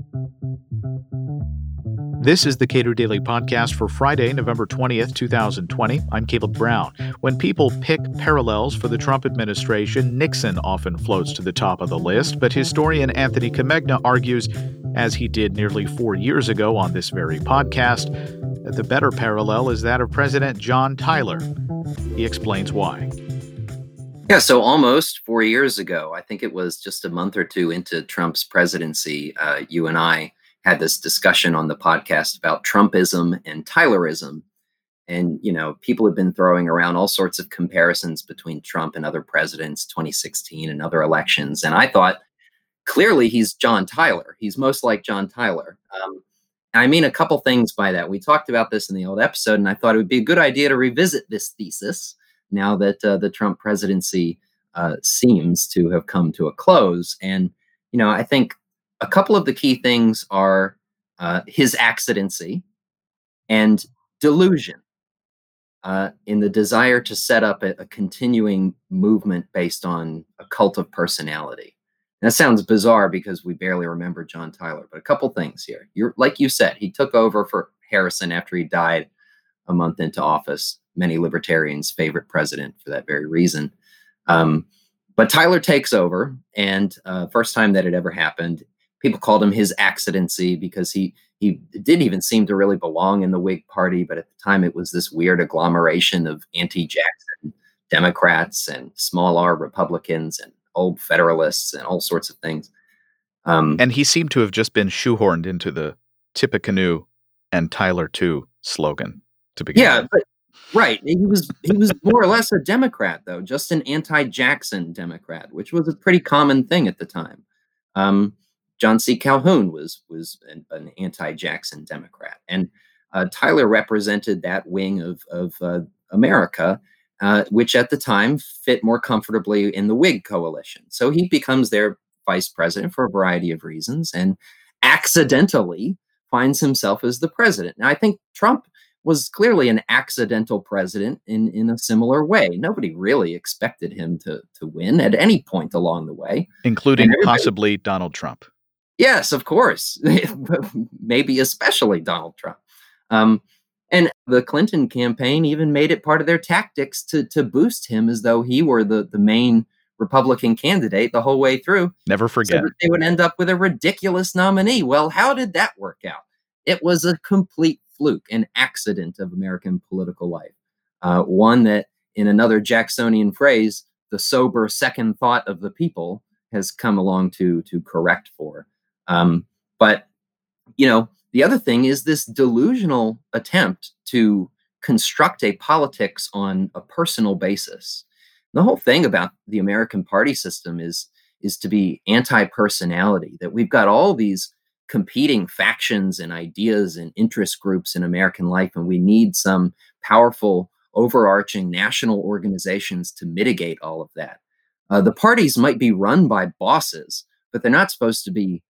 This is the Cato Daily Podcast for Friday, November 20th, 2020. I'm Caleb Brown. When people pick parallels for the Trump administration, Nixon often floats to the top of the list, but historian Anthony Comegna argues, as he did nearly 4 years ago on this very podcast, that the better parallel is that of President John Tyler. He explains why. Yeah, so almost 4 years ago, I think it was just a month or two into Trump's presidency, you and I had this discussion on the podcast about Trumpism and Tylerism. And, people have been throwing around all sorts of comparisons between Trump and other presidents, 2016 and other elections. And I thought, clearly, he's John Tyler. He's most like John Tyler. I mean, a couple things by that. We talked about this in the old episode, and I thought it would be a good idea to revisit this thesis now that the Trump presidency seems to have come to a close. And, I think a couple of the key things are his accidency and delusion in the desire to set up a continuing movement based on a cult of personality. And that sounds bizarre because we barely remember John Tyler, but a couple things here. Like you said, he took over for Harrison after he died a month into office. Many libertarians' favorite president for that very reason. But Tyler takes over, and first time that it ever happened, people called him his accidency because he didn't even seem to really belong in the Whig Party, but at the time it was this weird agglomeration of anti-Jackson Democrats and small R Republicans and old Federalists and all sorts of things. And he seemed to have just been shoehorned into the Tippecanoe and Tyler too slogan to begin with. Right. He was more or less a Democrat, though, just an anti-Jackson Democrat, which was a pretty common thing at the time. John C. Calhoun was an anti-Jackson Democrat, and Tyler represented that wing of America, which at the time fit more comfortably in the Whig coalition. So he becomes their vice president for a variety of reasons, and accidentally finds himself as the president. Now, I think Trump was clearly an accidental president in a similar way. Nobody really expected him to win at any point along the way. Including possibly Donald Trump. Yes, of course. Maybe especially Donald Trump. And the Clinton campaign even made it part of their tactics to boost him as though he were the main Republican candidate the whole way through. Never forget. So that they would end up with a ridiculous nominee. Well, how did that work out? It was a complete fluke, an accident of American political life. One that, in another Jacksonian phrase, the sober second thought of the people has come along to correct for. But, the other thing is this delusional attempt to construct a politics on a personal basis. The whole thing about the American party system is to be anti-personality, that we've got all these competing factions and ideas and interest groups in American life, and we need some powerful, overarching national organizations to mitigate all of that. The parties might be run by bosses, but they're not supposed to be,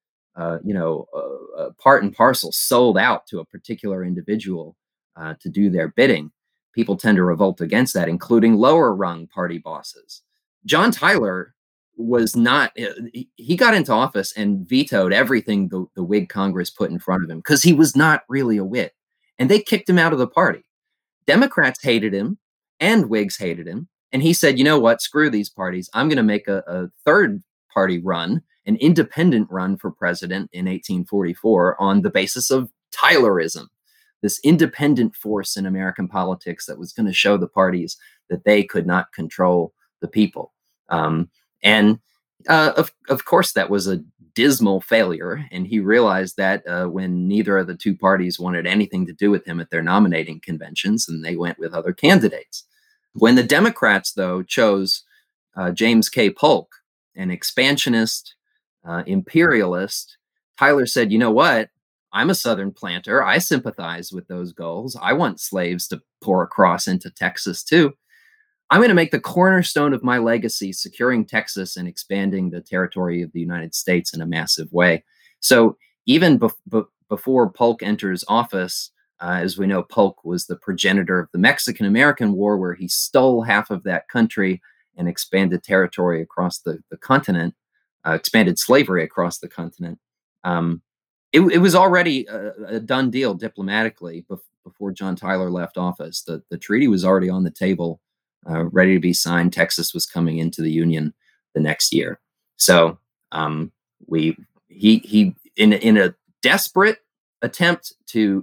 part and parcel sold out to a particular individual to do their bidding. People tend to revolt against that, including lower rung party bosses. John Tyler was not, he got into office and vetoed everything the Whig Congress put in front of him because he was not really a wit. And they kicked him out of the party. Democrats hated him and Whigs hated him. And he said, you know what, screw these parties. I'm going to make a third party run, an independent run for president in 1844 on the basis of Tylerism, this independent force in American politics that was going to show the parties that they could not control the people. And of course, that was a dismal failure. And he realized that when neither of the two parties wanted anything to do with him at their nominating conventions, and they went with other candidates. When the Democrats, though, chose James K. Polk, an expansionist, imperialist, Tyler said, you know what? I'm a Southern planter. I sympathize with those goals. I want slaves to pour across into Texas, too. I'm going to make the cornerstone of my legacy securing Texas and expanding the territory of the United States in a massive way. So even before Polk enters office, as we know, Polk was the progenitor of the Mexican-American War, where he stole half of that country and expanded territory across the continent, expanded slavery across the continent. it was already a done deal diplomatically before John Tyler left office. The treaty was already on the table, ready to be signed. Texas was coming into the Union the next year. So we he in a desperate attempt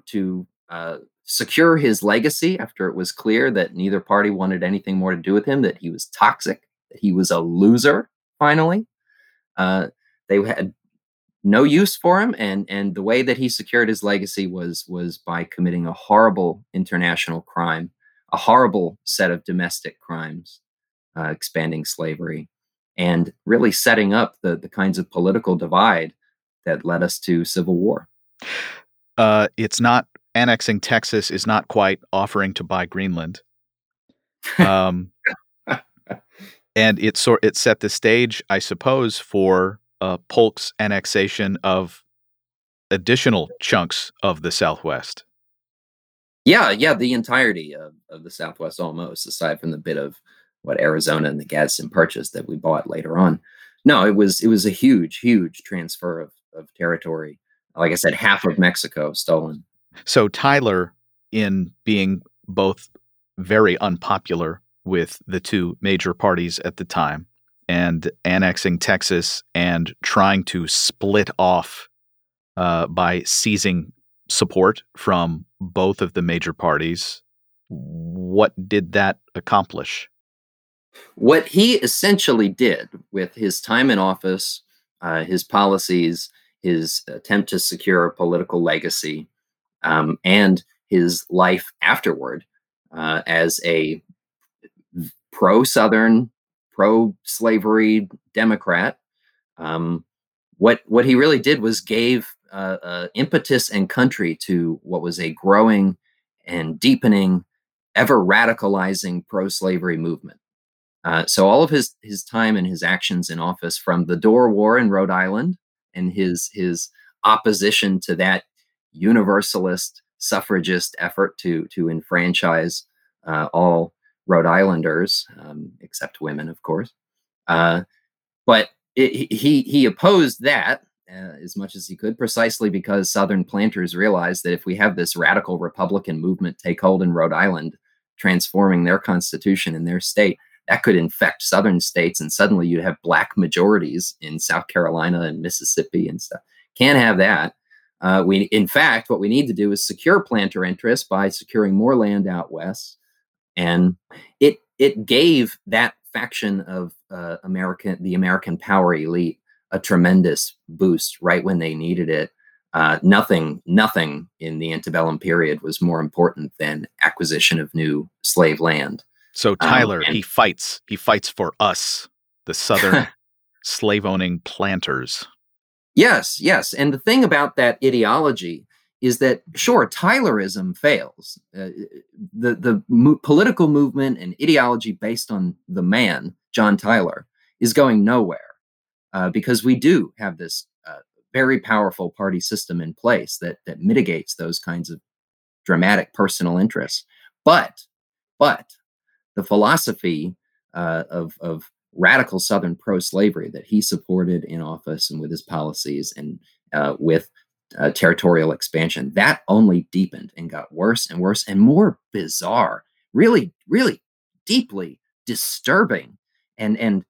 to secure his legacy after it was clear that neither party wanted anything more to do with him, that he was toxic, that he was a loser. Finally, they had no use for him, and the way that he secured his legacy was by committing a horrible international crime, a horrible set of domestic crimes, expanding slavery, and really setting up the kinds of political divide that led us to civil war. It's not annexing Texas is not quite offering to buy Greenland. Um, and it set the stage, I suppose, for Polk's annexation of additional chunks of the Southwest. Yeah, the entirety of the Southwest, almost, aside from the bit of what Arizona and the Gadsden Purchase that we bought later on. No, it was a huge transfer of territory. Like I said, half of Mexico stolen. So Tyler, in being both very unpopular with the two major parties at the time and annexing Texas and trying to split off by seizing support from both of the major parties, what did that accomplish? What he essentially did with his time in office, his policies, his attempt to secure a political legacy, and his life afterward as a pro-Southern, pro-slavery Democrat. What he really did was gave impetus and country to what was a growing and deepening, ever radicalizing pro-slavery movement. So all of his time and his actions in office, from the Dorr War in Rhode Island and his opposition to that universalist suffragist effort to enfranchise all Rhode Islanders, except women, of course. But he opposed that as much as he could, precisely because Southern planters realized that if we have this radical Republican movement take hold in Rhode Island, transforming their constitution in their state, that could infect Southern states, and suddenly you'd have black majorities in South Carolina and Mississippi and stuff. Can't have that. In fact, what we need to do is secure planter interests by securing more land out west, and it gave that faction of the American power elite a tremendous boost right when they needed it. Nothing in the antebellum period was more important than acquisition of new slave land. So Tyler, he fights for us, the Southern slave-owning planters. Yes. And the thing about that ideology is that, sure, Tylerism fails. The political movement and ideology based on the man, John Tyler, is going nowhere because we do have this very powerful party system in place that mitigates those kinds of dramatic personal interests. But the philosophy of radical Southern pro-slavery that he supported in office and with his policies and with territorial expansion, that only deepened and got worse and worse and more bizarre, really deeply disturbing and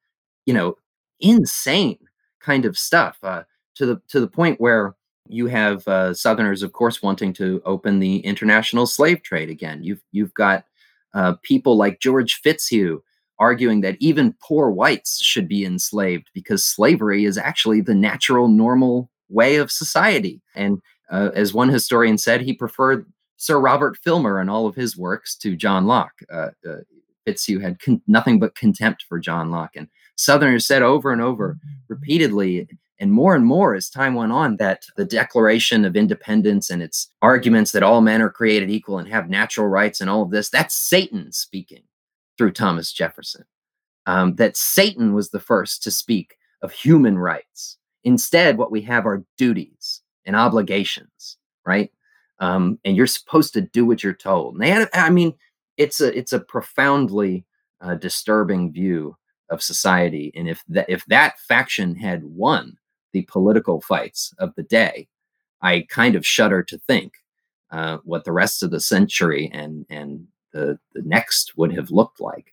insane kind of stuff, to the point where you have Southerners, of course, wanting to open the international slave trade again. You've got people like George Fitzhugh arguing that even poor whites should be enslaved because slavery is actually the natural, normal way of society. And as one historian said, he preferred Sir Robert Filmer and all of his works to John Locke. Fitzhugh had nothing but contempt for John Locke. And Southerners said over and over, repeatedly, and more as time went on, that the Declaration of Independence and its arguments that all men are created equal and have natural rights and all of this, that's Satan speaking through Thomas Jefferson. That Satan was the first to speak of human rights. Instead, what we have are duties and obligations, right? And you're supposed to do what you're told. And they had, it's a profoundly disturbing view of society. And if that faction had won the political fights of the day, I kind of shudder to think what the rest of the century and the next would have looked like.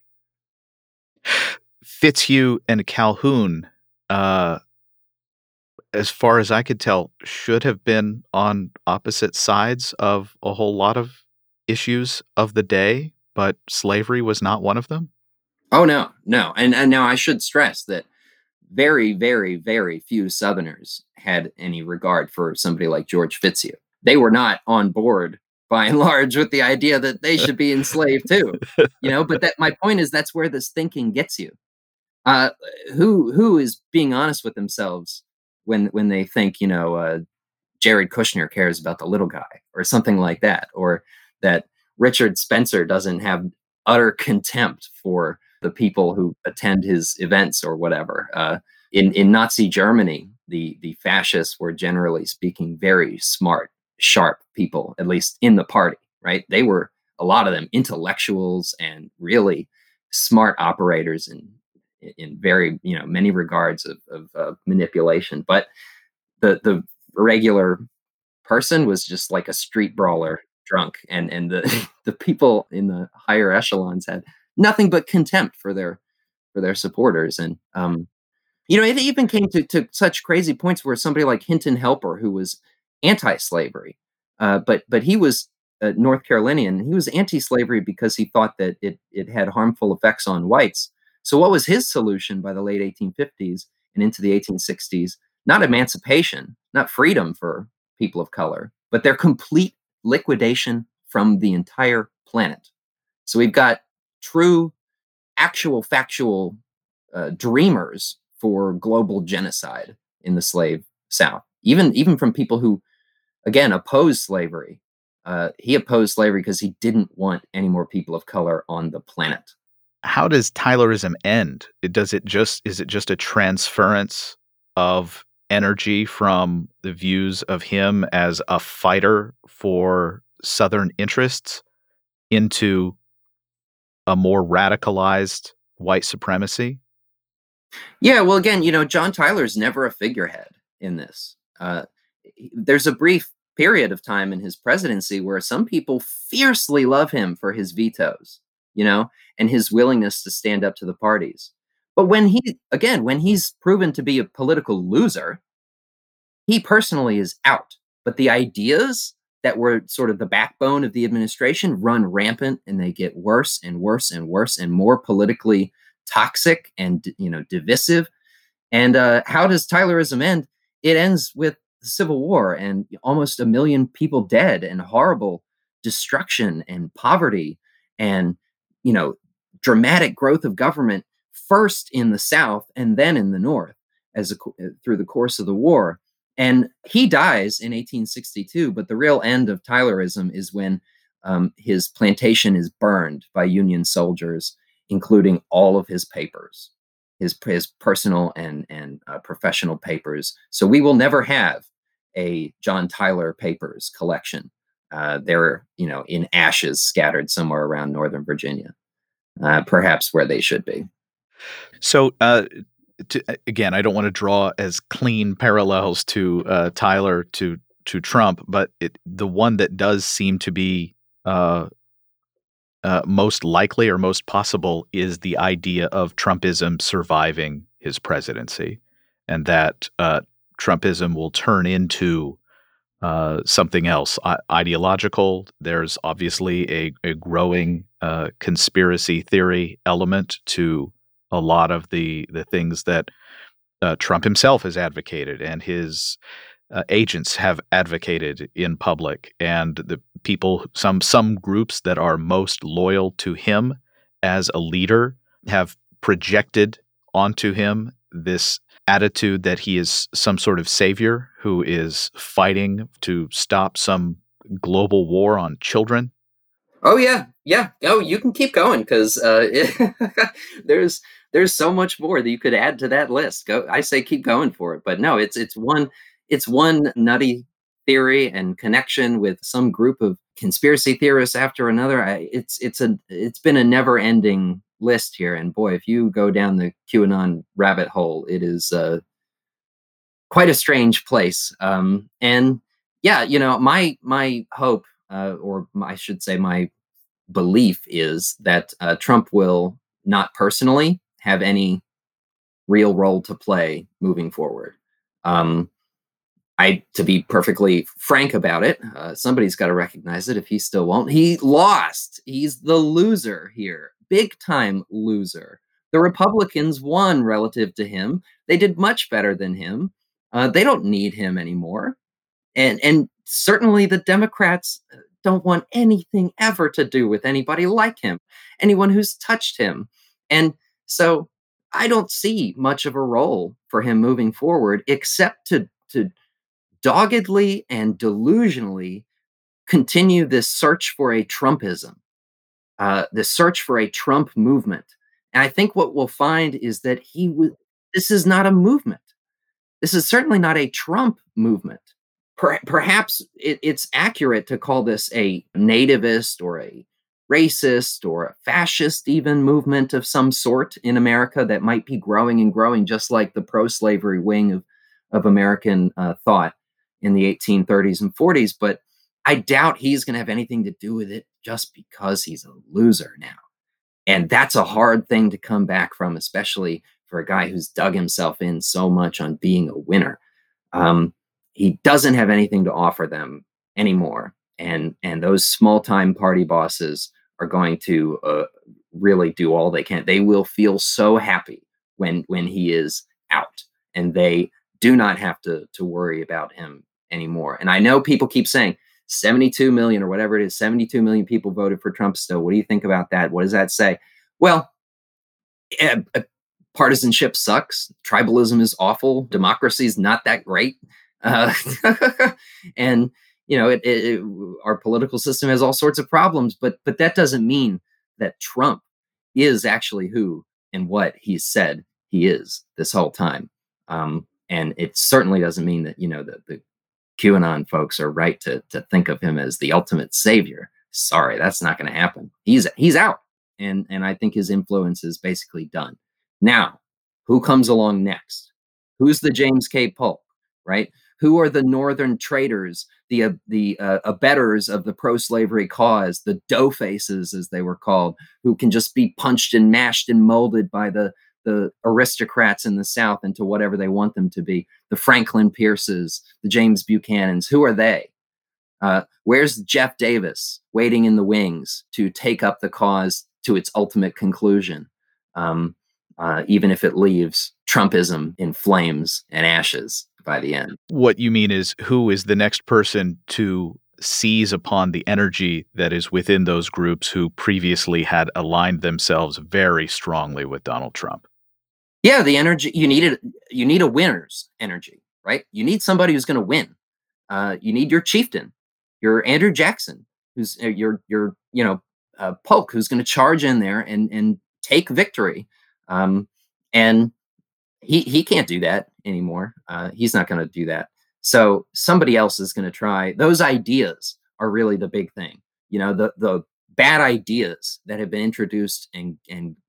Fitzhugh and Calhoun, uh, as far as I could tell, should have been on opposite sides of a whole lot of issues of the day, but slavery was not one of them. Oh no, no, and now I should stress that very, very, very few Southerners had any regard for somebody like George Fitzhugh. They were not on board by and large with the idea that they should be enslaved too. But that my point is that's where this thinking gets you. Uh, who is being honest with themselves when they think Jared Kushner cares about the little guy or something like that, or that Richard Spencer doesn't have utter contempt for the people who attend his events or whatever. In Nazi Germany, the fascists were generally speaking very smart, sharp people, at least in the party, right? They were a lot of them intellectuals and really smart operators in very many regards of manipulation. But the regular person was just like a street brawler drunk, and the the people in the higher echelons had nothing but contempt for their supporters. And it even came to such crazy points where somebody like Hinton Helper, who was anti-slavery, but he was North Carolinian. He was anti-slavery because he thought that it had harmful effects on whites. So what was his solution by the late 1850s and into the 1860s? Not emancipation, not freedom for people of color, but their complete liquidation from the entire planet. So we've got true, actual, factual dreamers for global genocide in the slave South. Even from people who, again, opposed slavery. He opposed slavery because he didn't want any more people of color on the planet. How does Tylerism end? Is it just a transference of energy from the views of him as a fighter for Southern interests into a more radicalized white supremacy? Yeah, well, again, John Tyler's never a figurehead in this. There's a brief period of time in his presidency where some people fiercely love him for his vetoes, and his willingness to stand up to the parties. But when he's proven to be a political loser, he personally is out. But the ideas that were sort of the backbone of the administration run rampant, and they get worse and worse and worse and more politically toxic and divisive. And how does Tylerism end? It ends with the Civil War and almost 1 million people dead and horrible destruction and poverty and dramatic growth of government, first in the South and then in the North through the course of the war. And he dies in 1862, but the real end of Tylerism is when his plantation is burned by Union soldiers, including all of his papers, his personal and professional papers. So we will never have a John Tyler papers collection. They're in ashes scattered somewhere around Northern Virginia, perhaps where they should be. So again, I don't want to draw as clean parallels to Tyler to Trump, but the one that does seem to be most likely or most possible is the idea of Trumpism surviving his presidency, and that Trumpism will turn into something else, ideological. There's obviously a growing conspiracy theory element to a lot of the things that Trump himself has advocated and his agents have advocated in public, and the people, some groups that are most loyal to him as a leader have projected onto him this attitude that he is some sort of savior who is fighting to stop some global war on children. Oh yeah, yeah. Oh, you can keep going because there's so much more that you could add to that list. Go, I say keep going for it. But no, it's one nutty theory and connection with some group of conspiracy theorists after another. It's been a never ending list here, and boy, if you go down the QAnon rabbit hole, it is quite a strange place. And Yeah, my hope, I should say my belief is that Trump will not personally have any real role to play moving forward. Um, to be perfectly frank about it, somebody's got to recognize it if he still won't. He lost. He's the loser here, big time loser. The Republicans won relative to him. They did much better than him. They don't need him anymore. And certainly the Democrats don't want anything ever to do with anybody like him, anyone who's touched him. And so I don't see much of a role for him moving forward, except to doggedly and delusionally continue this search for a Trumpism, this search for a Trump movement. And I think what we'll find is that this is not a movement. This is certainly not a Trump movement. Perhaps it's accurate to call this a nativist or a racist or a fascist even movement of some sort in America that might be growing and growing, just like the pro-slavery wing of American thought in the 1830s and 40s. But I doubt he's going to have anything to do with it just because he's a loser now. And that's a hard thing to come back from, especially for a guy who's dug himself in so much on being a winner. He doesn't have anything to offer them anymore. And those small-time party bosses are going to really do all they can. They will feel so happy when he is out, and they do not have to worry about him anymore. And I know people keep saying 72 million or whatever it is, 72 million people voted for Trump still. What do you think about that? What does that say? Well, partisanship sucks. Tribalism is awful. Democracy is not that great. And our political system has all sorts of problems, but that doesn't mean that Trump is actually who and what he said he is this whole time. And it certainly doesn't mean that, the QAnon folks are right to think of him as the ultimate savior. Sorry, that's not going to happen. He's out. And I think his influence is basically done. Now, who comes along next? Who's the James K. Polk, right? Who are the Northern traitors, the abettors of the pro-slavery cause, the dough faces, as they were called, who can just be punched and mashed and molded by the aristocrats in the South into whatever they want them to be? The Franklin Pierces, the James Buchanans. Who are they? Where's Jeff Davis waiting in the wings to take up the cause to its ultimate conclusion, even if it leaves Trumpism in flames and ashes by the end? What you mean is, who is the next person to seize upon the energy that is within those groups who previously had aligned themselves very strongly with Donald Trump? Yeah, the energy you need a winner's energy, right? You need somebody who's going to win. You need your chieftain, your Andrew Jackson, who's your Polk, who's going to charge in there and take victory. And he can't do that anymore. He's not going to do that. So somebody else is going to try. Those ideas are really the big thing. The bad ideas that have been introduced and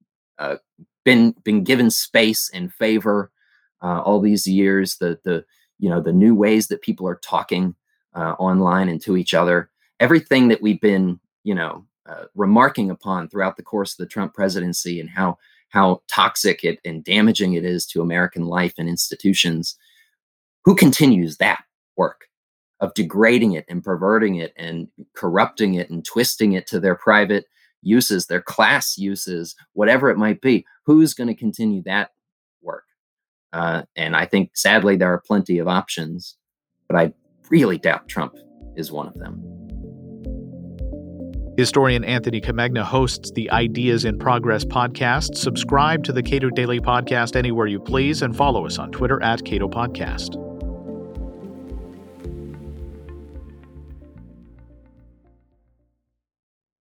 been given space and favor all these years. The new ways that people are talking online and to each other. Everything that we've been remarking upon throughout the course of the Trump presidency, and how toxic it and damaging it is to American life and institutions. Who continues that work of degrading it and perverting it and corrupting it and twisting it to their private uses, their class uses, whatever it might be? Who's going to continue that work? And I think, sadly, there are plenty of options, but I really doubt Trump is one of them. Historian Anthony Comegna hosts the Ideas in Progress podcast. Subscribe to the Cato Daily Podcast anywhere you please, and follow us on Twitter @CatoPodcast.